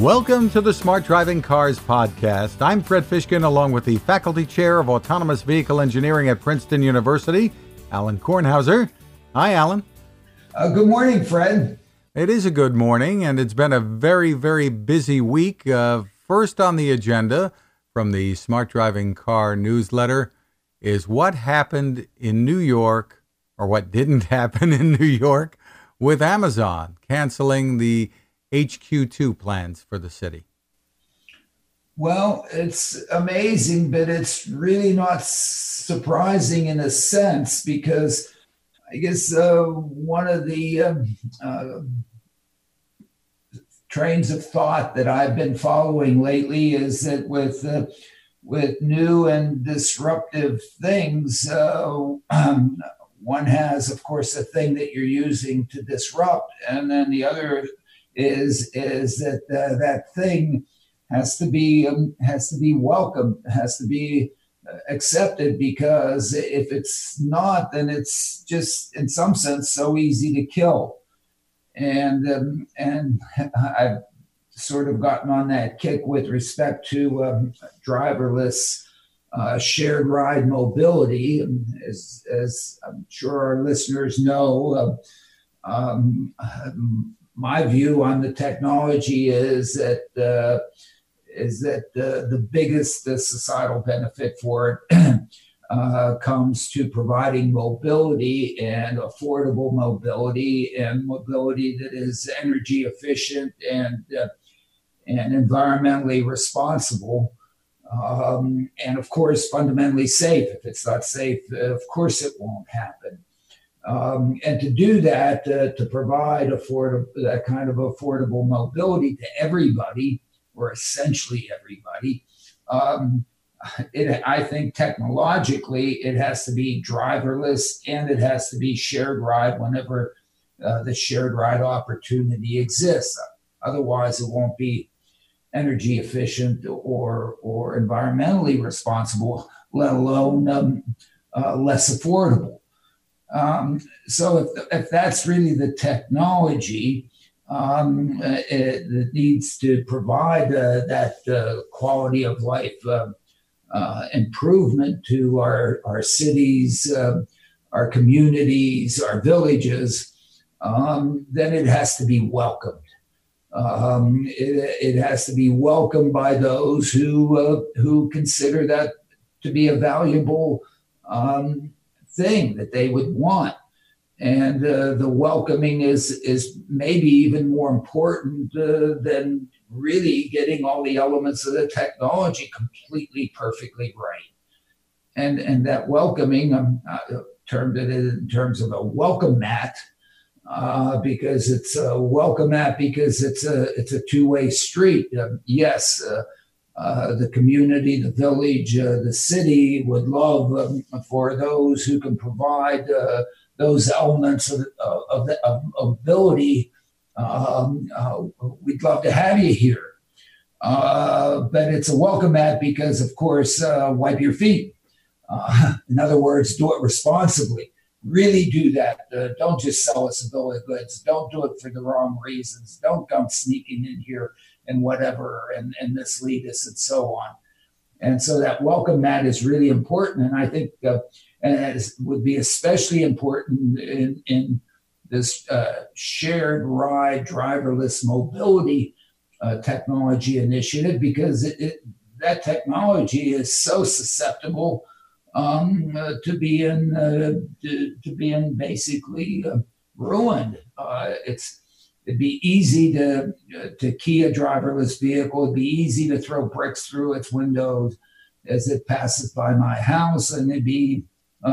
Welcome to the Smart Driving Cars podcast. I'm Fred Fishkin, along with the Faculty Chair of Autonomous Vehicle Engineering at Princeton University, Alan Kornhauser. Hi, Alan. Good morning, Fred. It is a good morning, and it's been a very, very busy week. First on the agenda from the Smart Driving Car newsletter is what happened in New York, or what didn't happen in New York, with Amazon canceling the HQ2 plans for the city. Well, it's amazing, but it's really not surprising in a sense, because I guess one of the trains of thought that I've been following lately is that with new and disruptive things, one has, of course, a thing that you're using to disrupt, and then the other is that that thing has to be welcomed, has to be accepted, because if it's not, then it's just in some sense so easy to kill. And I've sort of gotten on that kick with respect to driverless shared ride mobility. As I'm sure our listeners know, my view on the technology is that the biggest societal benefit for it comes to providing mobility, and affordable mobility, and mobility that is energy efficient and environmentally responsible, and of course fundamentally safe. If it's not safe, of course it won't happen. And to do that, to provide that kind of affordable mobility to everybody, or essentially everybody, I think technologically it has to be driverless, and it has to be shared ride whenever the shared ride opportunity exists. Otherwise, it won't be energy efficient or environmentally responsible, let alone less affordable. So if that's really the technology it needs to provide that quality of life improvement to our cities, our communities, our villages, then it has to be welcomed. It has to be welcomed by those who consider that to be a valuable thing that they would want. And the welcoming is maybe even more important than really getting all the elements of the technology completely, perfectly right. And that welcoming, I termed it in terms of a welcome mat, because it's a welcome mat because it's a two-way street. Yes, the community, the village, the city would love for those who can provide those elements of ability. We'd love to have you here. But it's a welcome mat because, of course, wipe your feet. In other words, do it responsibly. Really do that. Don't just sell us a bill of goods. Don't do it for the wrong reasons. Don't come sneaking in here and whatever and mislead us and so on. And so that welcome mat is really important. And I think it would be especially important in this shared ride driverless mobility technology initiative, because that technology is so susceptible to being basically ruined. It'd be easy to key a driverless vehicle. It'd be easy to throw bricks through its windows as it passes by my house, and it'd be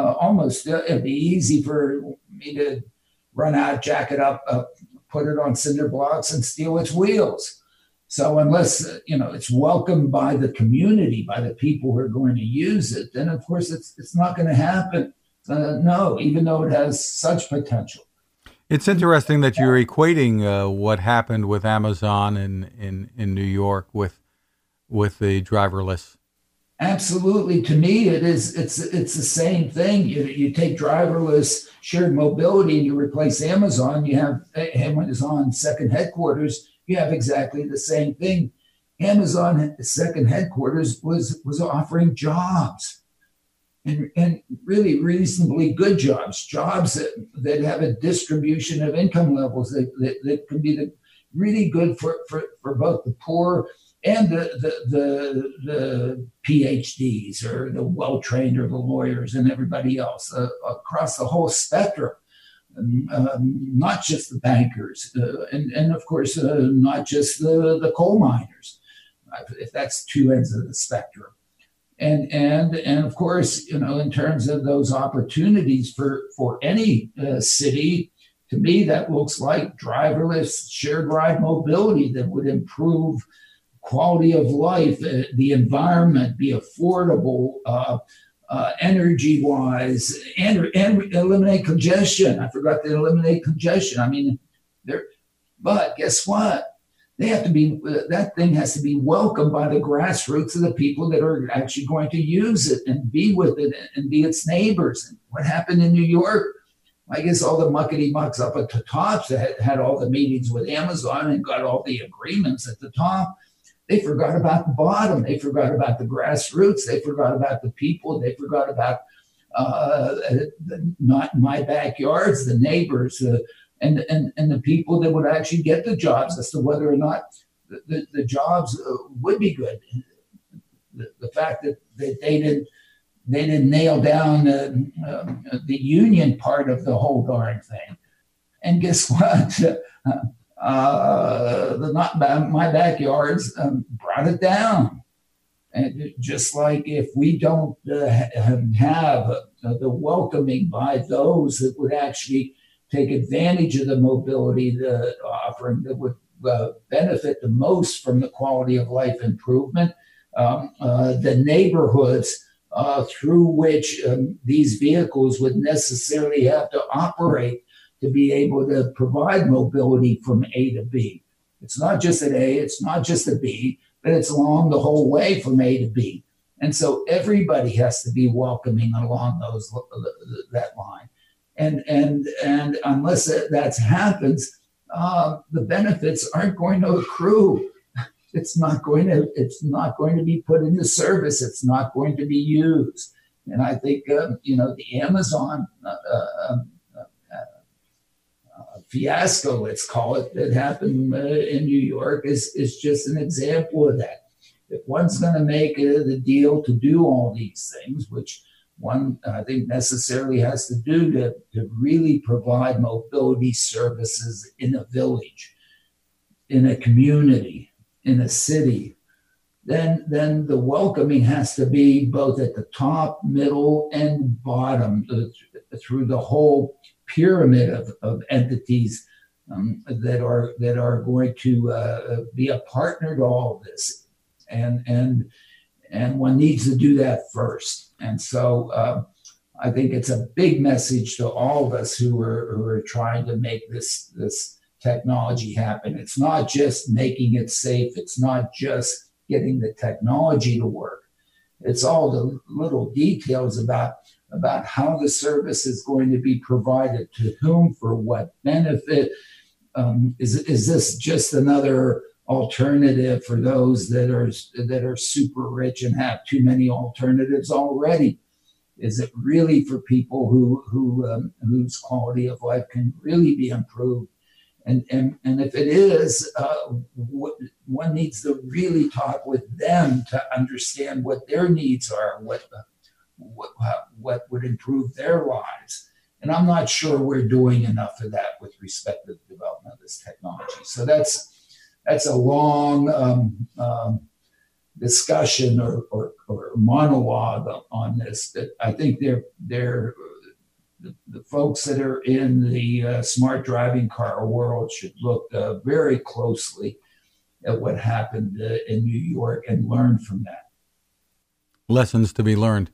easy for me to run out, jack it up, put it on cinder blocks, and steal its wheels. So unless it's welcomed by the community, by the people who are going to use it, then of course it's not going to happen. No, even though it has such potential. It's interesting that you're equating what happened with Amazon in New York with the driverless. Absolutely. To me, it's the same thing. You take driverless shared mobility and you replace Amazon. You have Amazon second headquarters you have exactly the same thing. Amazon second headquarters was offering jobs, and really reasonably good jobs that have a distribution of income levels that can be really good for both the poor and the PhDs or the well-trained or the lawyers and everybody else across the whole spectrum. Not just the bankers, and of course, not just the coal miners, if that's two ends of the spectrum. And of course, in terms of those opportunities for any city, to me, that looks like driverless shared ride mobility that would improve quality of life, the environment, be affordable, energy-wise, and eliminate congestion. I forgot to eliminate congestion. I mean, but guess what? That thing has to be welcomed by the grassroots of the people that are actually going to use it and be with it and be its neighbors. And what happened in New York? I guess all the muckety-mucks up at the top that had all the meetings with Amazon and got all the agreements at the top. They forgot about the bottom. They forgot about the grassroots. They forgot about the people. They forgot about not my backyards, the neighbors, and the people that would actually get the jobs as to whether or not the jobs would be good. The fact that they didn't nail down the union part of the whole darn thing. And guess what? My backyards brought it down. And just like if we don't have the welcoming by those that would actually take advantage of the mobility offering that would benefit the most from the quality of life improvement, the neighborhoods through which these vehicles would necessarily have to operate to be able to provide mobility from A to B. It's not just at A, it's not just at B, but it's along the whole way from A to B. And so everybody has to be welcoming along that line. And unless that happens, the benefits aren't going to accrue. It's not going to be put into service. It's not going to be used. And I think the Amazon fiasco, let's call it, that happened in New York is just an example of that. If one's going to make the deal to do all these things, which one I think necessarily has to do to really provide mobility services in a village, in a community, in a city, then the welcoming has to be both at the top, middle, and bottom through the whole pyramid of entities that are going to be a partner to all of this, and one needs to do that first. And so I think it's a big message to all of us who are trying to make this technology happen. It's not just making it safe. It's not just getting the technology to work. It's all the little details about how the service is going to be provided, to whom, for what benefit. Is this just another alternative for those that are super rich and have too many alternatives already? Is it really for people whose quality of life can really be improved? And if it is, one needs to really talk with them to understand what their needs are, what would improve their lives. And I'm not sure we're doing enough of that with respect to the development of this technology. So that's a long discussion or monologue on this. That I think they're the folks that are in the smart driving car world should look very closely at what happened in New York and learn from that. Lessons to be learned.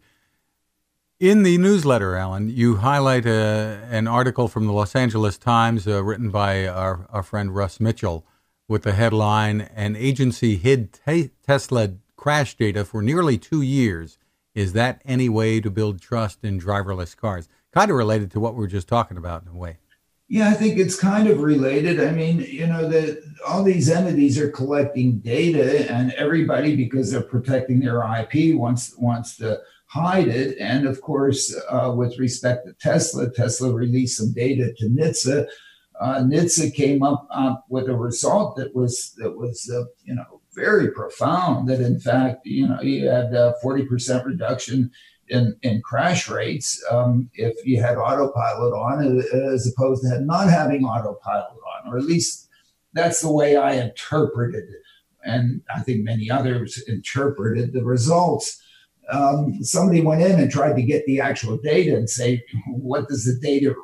In the newsletter, Alan, you highlight an article from the Los Angeles Times written by our friend Russ Mitchell with the headline, "An agency hid Tesla crash data for nearly 2 years. Is that any way to build trust in driverless cars?" Kind of related to what we were just talking about in a way. Yeah, I think it's kind of related. I mean, all these entities are collecting data, and everybody, because they're protecting their IP, wants to hide it. And of course, with respect to Tesla, Tesla released some data to NHTSA. NHTSA came up with a result that was very profound. That in fact, you had a 40% reduction in crash rates if you had autopilot on, as opposed to not having autopilot on, or at least that's the way I interpreted it. And I think many others interpreted the results. Somebody went in and tried to get the actual data and say, what does the data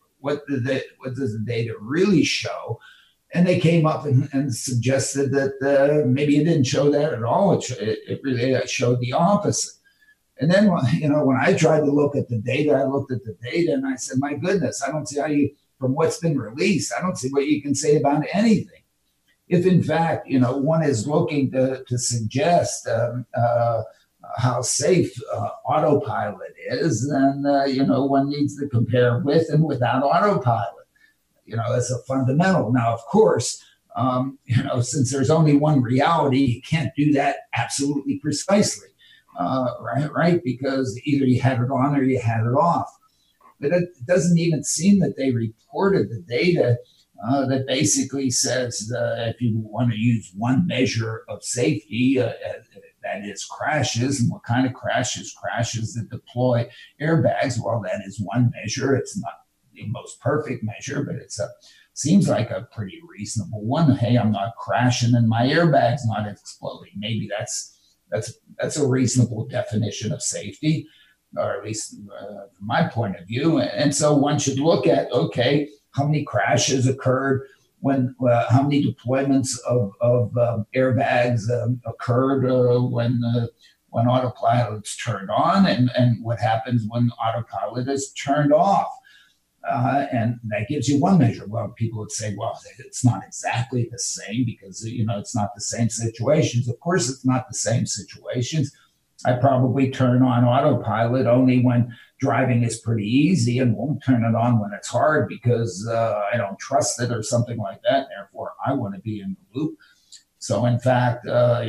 really show? And they came up and suggested that maybe it didn't show that at all. It really showed the opposite. And then, when I tried to look at the data, I looked at the data and I said, my goodness, I don't see how from what's been released, I don't see what you can say about anything. If in fact, one is looking to suggest how safe autopilot is, then, one needs to compare with and without autopilot. That's a fundamental. Now, of course, since there's only one reality, you can't do that absolutely precisely. Right? Because either you had it on or you had it off. But it doesn't even seem that they reported the data that basically says if you want to use one measure of safety, that is crashes, and what kind of crashes? Crashes that deploy airbags. Well, that is one measure. It's not the most perfect measure, but seems like a pretty reasonable one. Hey, I'm not crashing and my airbag's not exploding. Maybe that's a reasonable definition of safety, or at least from my point of view. And so one should look at, okay, how many crashes occurred how many deployments of airbags occurred when autopilot's turned on, and what happens when autopilot is turned off. And that gives you one measure. Well, people would say, well, it's not exactly the same because, it's not the same situations. Of course, it's not the same situations. I probably turn on autopilot only when driving is pretty easy, and won't turn it on when it's hard because I don't trust it or something like that. Therefore, I want to be in the loop. So, in fact,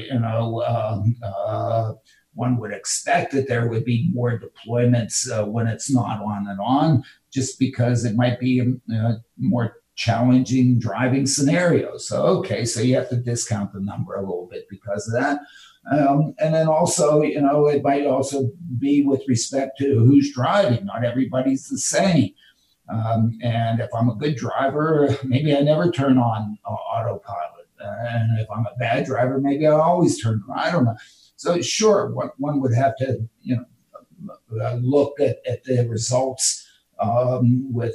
one would expect that there would be more deployments when it's not on and on, just because it might be more challenging driving scenarios. So you have to discount the number a little bit because of that. And then also, it might also be with respect to who's driving. Not everybody's the same. And if I'm a good driver, maybe I never turn on autopilot. And if I'm a bad driver, maybe I always turn on. I don't know. So sure, one would have to, look at the results with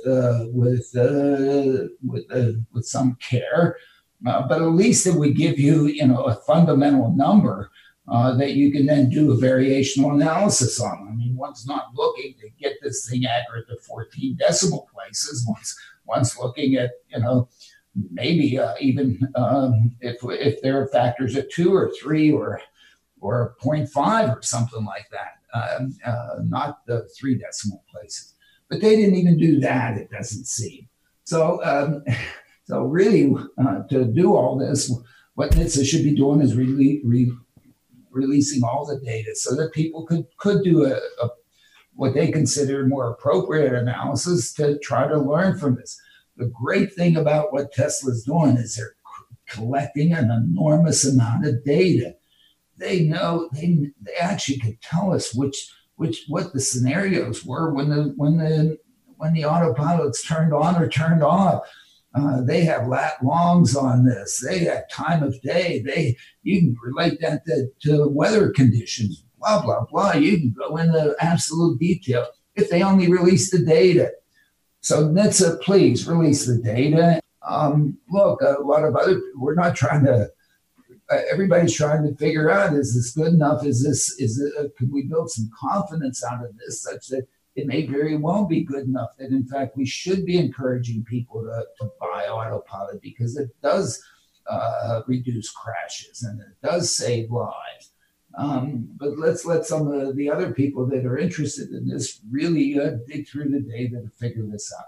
some care, but at least it would give you, a fundamental number that you can then do a variational analysis on. I mean, one's not looking to get this thing accurate to 14 decimal places. One's looking at, maybe even if there are factors of 2 or 3 or 0.5 or something like that, not the 3 decimal places. But they didn't even do that, it doesn't seem. So really, to do all this, what NHTSA should be doing is releasing all the data so that people could do a what they consider more appropriate analysis to try to learn from this. The great thing about what Tesla's doing is they're collecting an enormous amount of data. They know they actually could tell us what the scenarios were when the autopilot's turned on or turned off. They have lat longs on this. They have time of day. You can relate that to weather conditions. Blah blah blah. You can go into absolute detail if they only release the data. So NHTSA, please release the data. Look, a lot of other, we're not trying to. Everybody's trying to figure out, is this good enough? Could we build some confidence out of this such that it may very well be good enough that, in fact, we should be encouraging people to buy autopilot because it does reduce crashes and it does save lives. But let's let some of the other people that are interested in this really dig through the data to figure this out.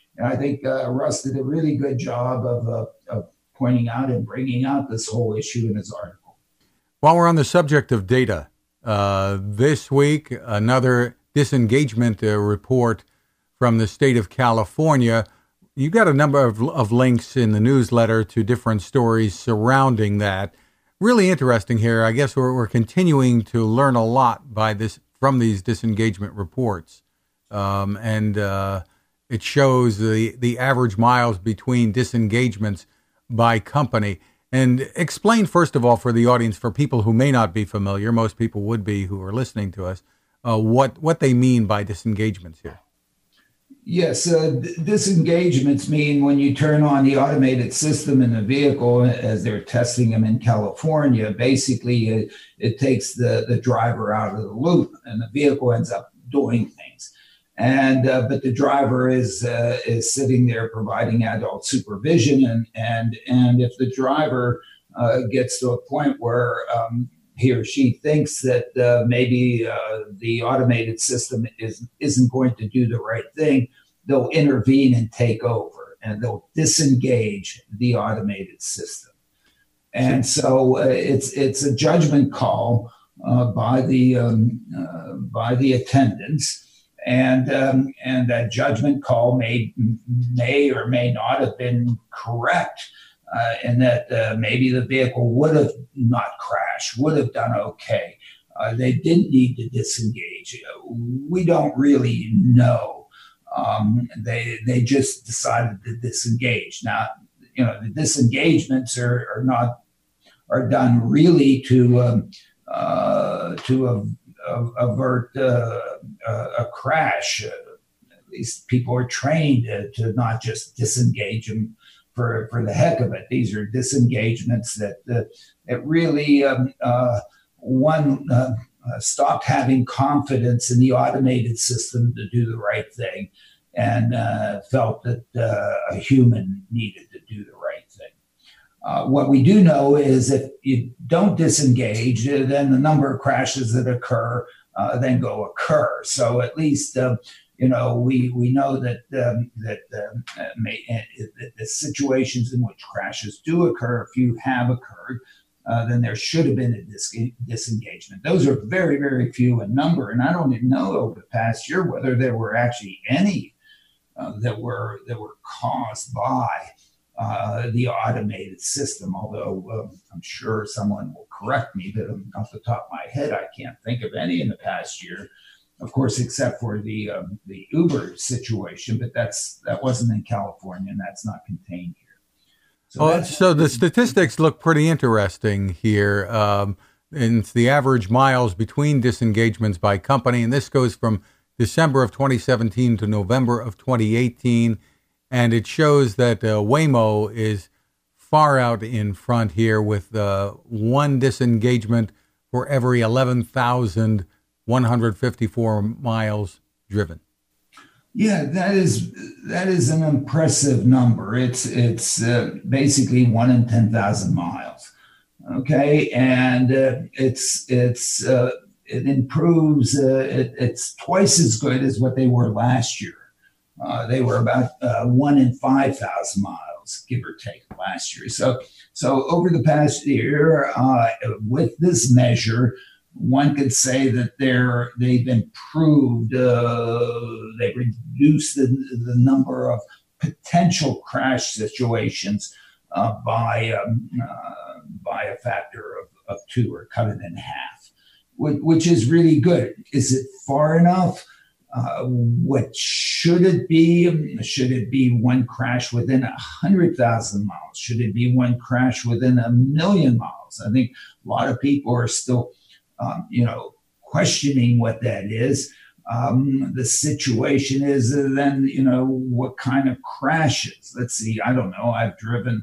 And I think Russ did a really good job of pointing out and bringing out this whole issue in his article. While we're on the subject of data, this week, another disengagement report from the state of California. You got a number of links in the newsletter to different stories surrounding that. Really interesting here. I guess we're continuing to learn a lot from these disengagement reports. And it shows the average miles between disengagements by company. And explain, first of all, for the audience, for people who may not be familiar, most people would be who are listening to us, what they mean by disengagements here. Yes, disengagements mean when you turn on the automated system in the vehicle, as they're testing them in California, basically it takes the driver out of the loop and the vehicle ends up doing things. And but the driver is sitting there providing adult supervision, and if the driver gets to a point where he or she thinks that maybe the automated system isn't going to do the right thing, they'll intervene and take over, and they'll disengage the automated system. And so it's a judgment call by the attendants. And that judgment call may or may not have been correct, and that maybe the vehicle would have not crashed, would have done okay. They didn't need to disengage. We don't really know. They just decided to disengage. Now, the disengagements are done really to avert a crash. At least people are trained to not just disengage them for the heck of it. These are disengagements that really stopped having confidence in the automated system to do the right thing, and felt that a human needed to do the right thing. What we do know is if you don't disengage, then the number of crashes that occur then go occur. So at least we know that the situations in which crashes do occur, if you have occurred, then there should have been a disengagement. Those are very, very few in number, and I don't even know over the past year whether there were actually any that were caused by the automated system, although I'm sure someone will correct me, but off the top of my head, I can't think of any in the past year, of course, except for the Uber situation, but that wasn't in California, and that's not contained here. So the statistics look pretty interesting here. And it's the average miles between disengagements by company, and this goes from December of 2017 to November of 2018. And it shows that Waymo is far out in front here with one disengagement for every 11,154 miles driven. Yeah, that is an impressive number. It's basically 1 in 10,000 miles. Okay, and it improves. It's twice as good as what they were last year. They were about 1 in 5,000 miles, give or take, last year. So over the past year, with this measure, one could say that they've improved. They've reduced the number of potential crash situations by a factor of 2, or cut it in half, which is really good. Is it far enough? What should it be? Should it be one crash within 100,000 miles? Should it be one crash within 1 million miles? I think a lot of people are still, questioning what that is. The situation is then, what kind of crashes? Let's see. I don't know. I've driven,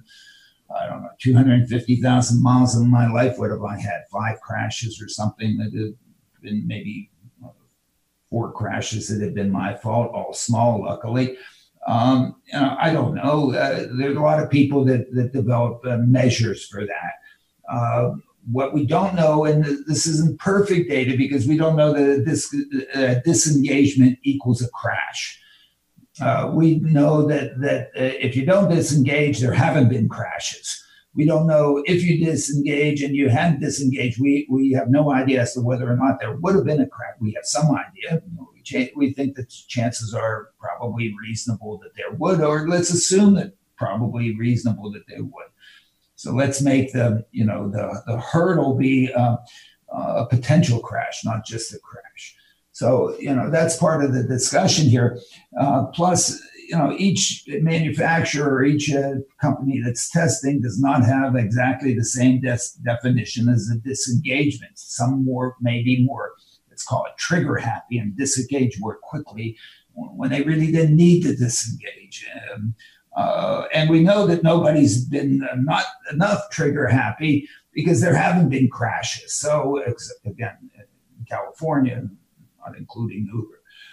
250,000 miles in my life. What have I had? 5 crashes or something that have been maybe 4 crashes that have been my fault, all small, luckily. I don't know. There's a lot of people that develop measures for that. What we don't know, and this isn't perfect data because we don't know that this disengagement equals a crash. We know that if you don't disengage, there haven't been crashes. We don't know if you disengage and you hadn't disengaged. We have no idea as to whether or not there would have been a crash. We have some idea. We think that chances are probably reasonable that there would, or let's assume that probably reasonable that they would. So let's make the hurdle be a potential crash, not just a crash. So that's part of the discussion here. Plus, each manufacturer, each company that's testing does not have exactly the same definition as a disengagement. Some maybe more, let's call it trigger happy and disengage more quickly when they really didn't need to disengage. And we know that nobody's been not enough trigger happy because there haven't been crashes. So again, in California, not including Uber.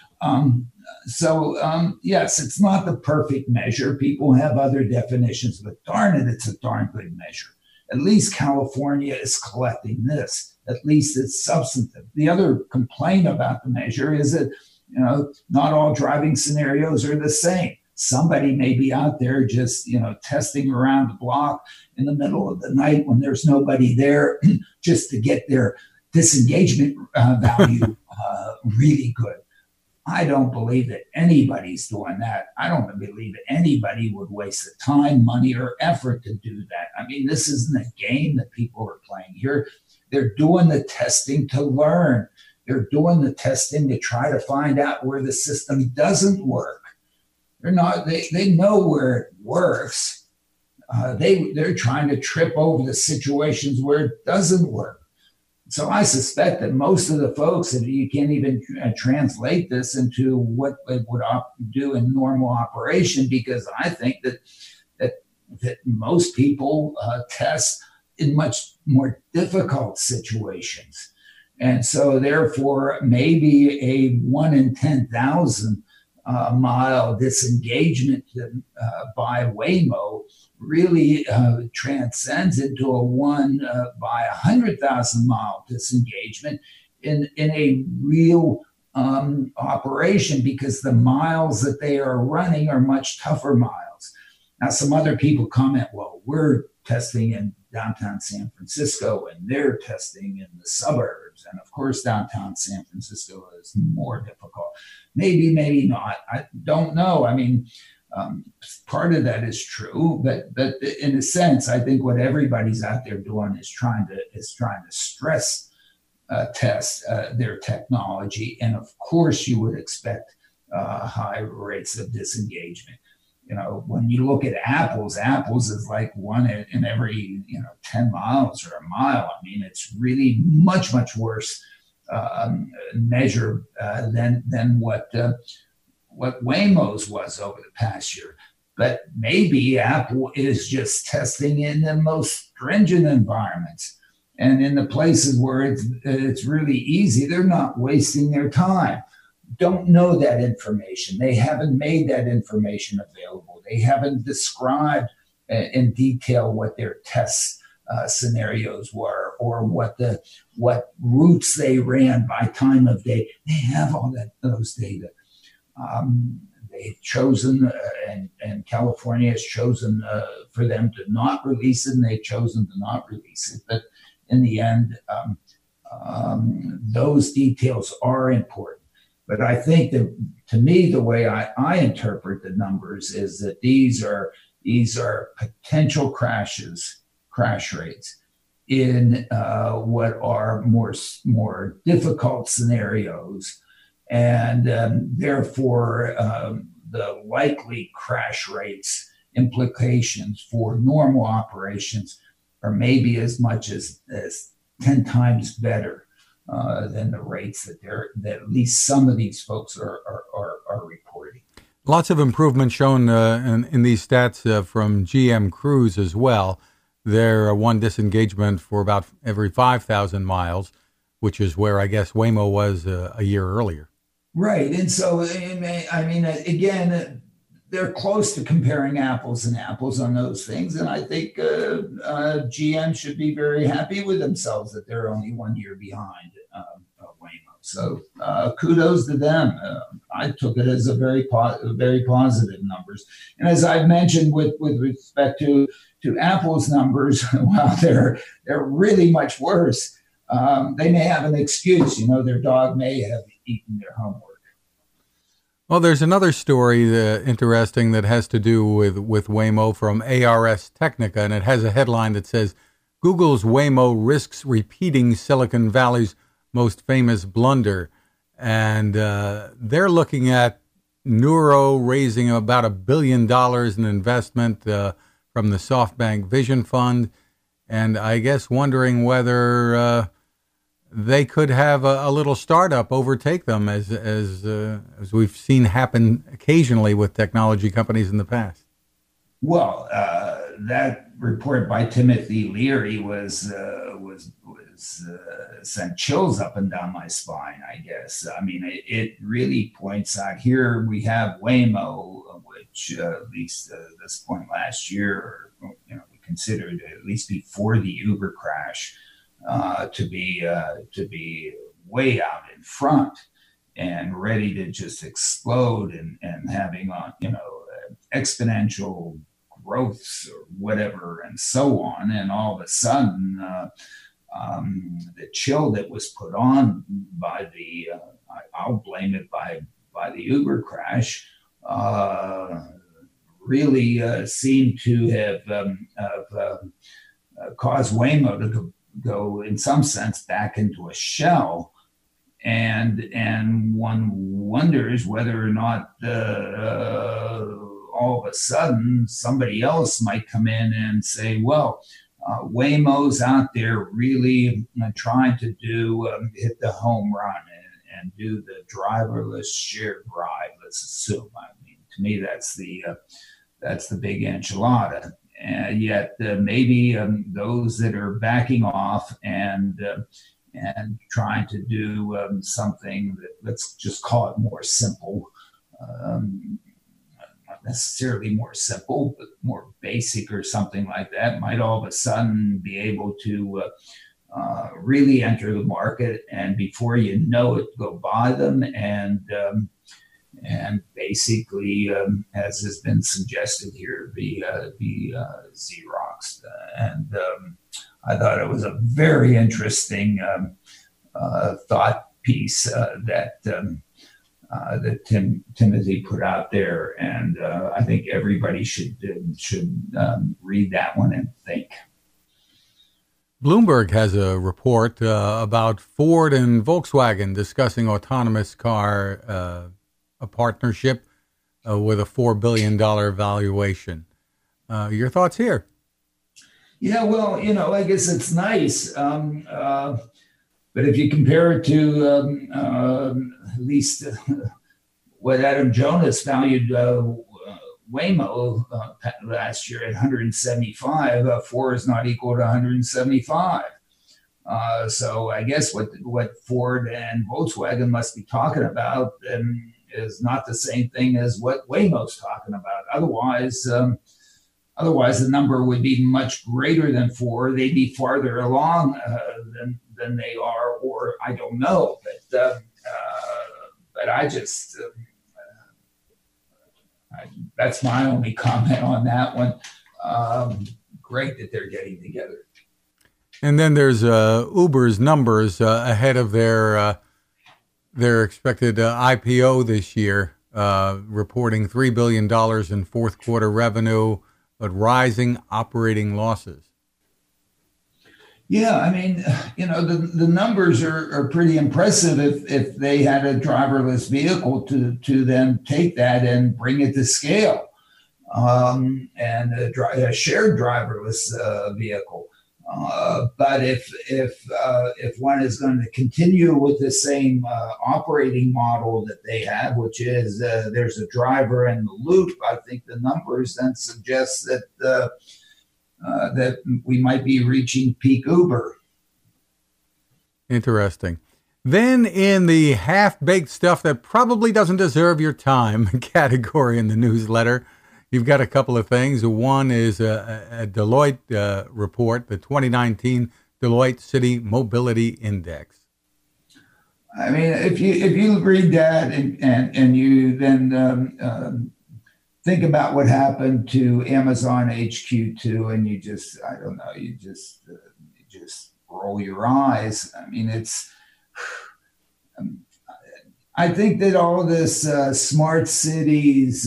Yes, it's not the perfect measure. People have other definitions, but darn it, it's a darn good measure. At least California is collecting this. At least it's substantive. The other complaint about the measure is that, not all driving scenarios are the same. Somebody may be out there just, testing around the block in the middle of the night when there's nobody there just to get their disengagement value really good. I don't believe that anybody's doing that. I don't believe that anybody would waste the time, money, or effort to do that. I mean, this isn't a game that people are playing here. They're doing the testing to learn. They're doing the testing to try to find out where the system doesn't work. They know where it works. They're trying to trip over the situations where it doesn't work. So I suspect that most of the folks, if you can't even translate this into what they would do in normal operation, because I think that most people test in much more difficult situations. And so therefore, maybe a 1 in 10,000 mile disengagement by Waymo really transcends into a 1 by 100,000 mile disengagement in a real operation, because the miles that they are running are much tougher miles. Now, some other people comment, well, we're testing in downtown San Francisco and they're testing in the suburbs. And of course, downtown San Francisco is more difficult. Maybe, maybe not. I don't know. I mean, part of that is true, but in a sense, I think what everybody's out there doing is trying to stress test their technology, and of course, you would expect high rates of disengagement. When you look at apples is like 1 in every 10 miles or a mile. I mean, it's really much worse measure than what Waymo's was over the past year. But maybe Apple is just testing in the most stringent environments, and in the places where it's really easy, they're not wasting their time. Don't know that information. They haven't made that information available. They haven't described in detail what their test scenarios were, or what routes they ran by time of day. They have all those data. They've chosen, and California has chosen for them to not release it, and they've chosen to not release it. But in the end, those details are important. But I think that, to me, the way I interpret the numbers is that these are potential crash rates in what are more difficult scenarios, and therefore the likely crash rates implications for normal operations are maybe as much as 10 times better than the rates that at least some of these folks are reporting. Lots of improvement shown in these stats from GM Cruise as well. Their one disengagement for about every 5,000 miles, which is where I guess Waymo was a year earlier. Right. And so, I mean, again, they're close to comparing apples and apples on those things. And I think GM should be very happy with themselves that they're only 1 year behind Waymo. So kudos to them. I took it as a very positive numbers. And as I've mentioned with respect to Apple's numbers, well, they're really much worse. They may have an excuse, their dog may have eaten their homework. Well, there's another story interesting that has to do with Waymo from ARS Technica, and it has a headline that says, Google's Waymo risks repeating Silicon Valley's most famous blunder. And they're looking at Neuro raising about $1 billion in investment from the SoftBank Vision Fund, and I guess wondering whether they could have a little startup overtake them, as we've seen happen occasionally with technology companies in the past. Well, that report by Timothy Leary was sent chills up and down my spine, I guess. I mean, it really points out here we have Waymo, which at least this point last year, we considered at least before the Uber crash, to be way out in front and ready to just explode and having exponential growths or whatever and so on. And all of a sudden, the chill that was put on by I'll blame it by the Uber crash, really seemed to have caused Waymo to go in some sense back into a shell, and one wonders whether or not all of a sudden somebody else might come in and say, well, Waymo's out there really trying to hit the home run and do the driverless shared ride, let's assume. I mean, to me, that's the big enchilada. And yet maybe those that are backing off and trying to do something that, let's just call it more simple, not necessarily more simple, but more basic or something like that, might all of a sudden be able to really enter the market, and before you know it, go buy them and basically, as has been suggested here, be Xerox. And I thought it was a very interesting thought piece that Timothy put out there, and I think everybody should read that one and think. Bloomberg has a report about Ford and Volkswagen discussing autonomous car. A partnership with a $4 billion valuation. Your thoughts here? Yeah, well, I guess it's nice. But if you compare it to at least what Adam Jonas valued Waymo last year at 175, 4 is not equal to 175. So I guess what Ford and Volkswagen must be talking about is not the same thing as what Waymo's talking about. Otherwise, the number would be much greater than 4. They'd be farther along than they are, or I don't know. But I just that's my only comment on that one. Great that they're getting together. And then there's Uber's numbers ahead of their expected IPO this year, reporting $3 billion in fourth quarter revenue, but rising operating losses. Yeah, I mean, the numbers are pretty impressive if they had a driverless vehicle to then take that and bring it to scale, and a shared driverless vehicle. But if one is going to continue with the same operating model that they have, which is there's a driver in the loop, I think the numbers then suggest that that we might be reaching peak Uber. Interesting. Then in the half-baked stuff that probably doesn't deserve your time category in the newsletter, you've got a couple of things. One is a Deloitte report, the 2019 Deloitte City Mobility Index. I mean, if you read that and you then think about what happened to Amazon HQ2, and you just, I don't know, you just roll your eyes. I mean, it's. I think that all this smart cities,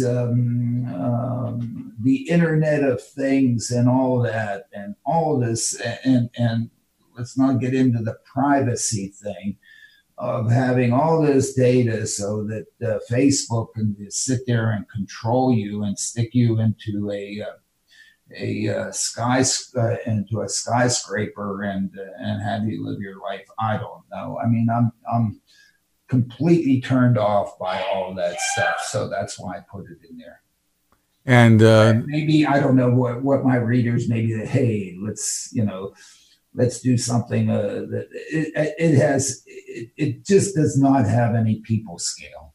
the Internet of Things, and all that, and all this, and let's not get into the privacy thing of having all this data so that Facebook can just sit there and control you and stick you into into a skyscraper and have you live your life. I don't know. I mean, I'm completely turned off by all that stuff, so that's why I put it in there. And maybe I don't know what my readers, maybe that, hey, let's do something that it just does not have any people scale.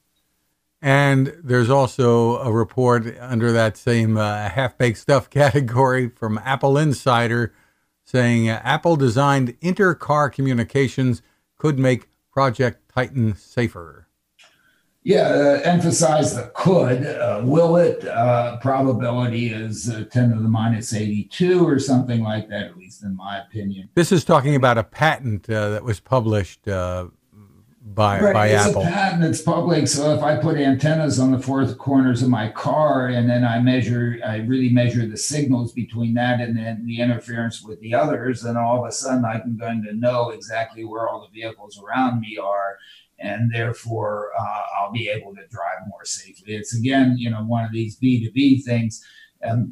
And there's also a report under that same half-baked stuff category from Apple Insider saying Apple designed inter-car communications could make Project Titan safer. Yeah, emphasize the could. Will it? Probability is 10 to the minus 82 or something like that, at least in my opinion. This is talking about a patent that was published by Apple. It's a patent that's public, so if I put antennas on the four corners of my car and then I really measure the signals between that and then the interference with the others, then all of a sudden I'm going to know exactly where all the vehicles around me are, and therefore I'll be able to drive more safely. It's again, one of these B2B things, and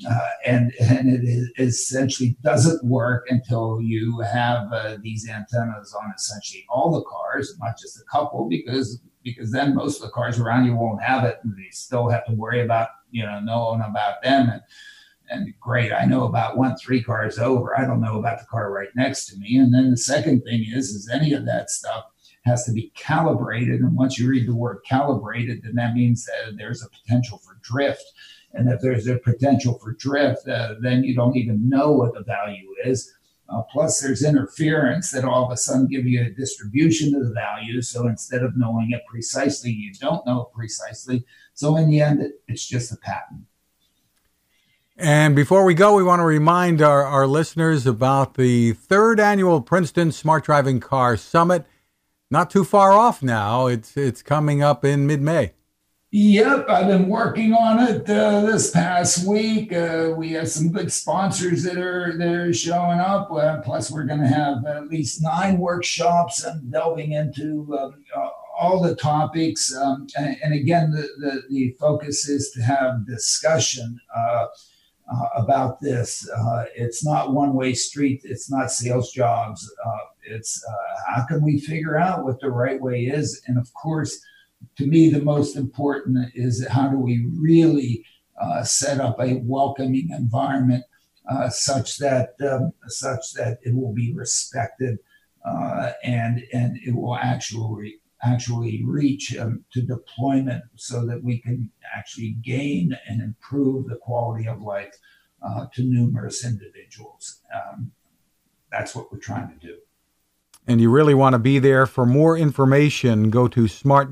it essentially doesn't work until you have these antennas on essentially all the cars, not just a couple, because then most of the cars around you won't have it, and they still have to worry about knowing about them. And great, I know about 3 cars over. I don't know about the car right next to me. And then the second thing is any of that stuff has to be calibrated. And once you read the word calibrated, then that means that there's a potential for drift. And if there's a potential for drift, then you don't even know what the value is. Plus, there's interference that all of a sudden give you a distribution of the value. So instead of knowing it precisely, you don't know it precisely. So in the end, it's just a patent. And before we go, we want to remind our listeners about the 3rd annual Princeton Smart Driving Car Summit. Not too far off now. It's coming up in mid-May. Yep, I've been working on it this past week. We have some good sponsors that are showing up. Plus, we're going to have at least 9 workshops and delving into all the topics. And again, the focus is to have discussion about this. It's not one-way street. It's not sales jobs. It's how can we figure out what the right way is? And of course, to me, the most important is how do we really set up a welcoming environment such that it will be respected and it will actually reach to deployment so that we can actually gain and improve the quality of life to numerous individuals. That's what we're trying to do. And you really want to be there. For more information, go to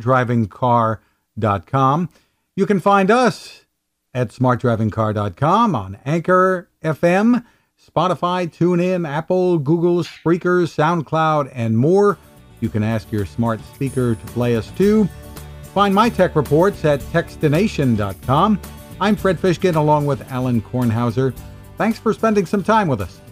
smartdrivingcar.com. You can find us at smartdrivingcar.com on Anchor FM, Spotify, TuneIn, Apple, Google, Spreaker, SoundCloud, and more. You can ask your smart speaker to play us too. Find my tech reports at techstination.com. I'm Fred Fishkin along with Alan Kornhauser. Thanks for spending some time with us.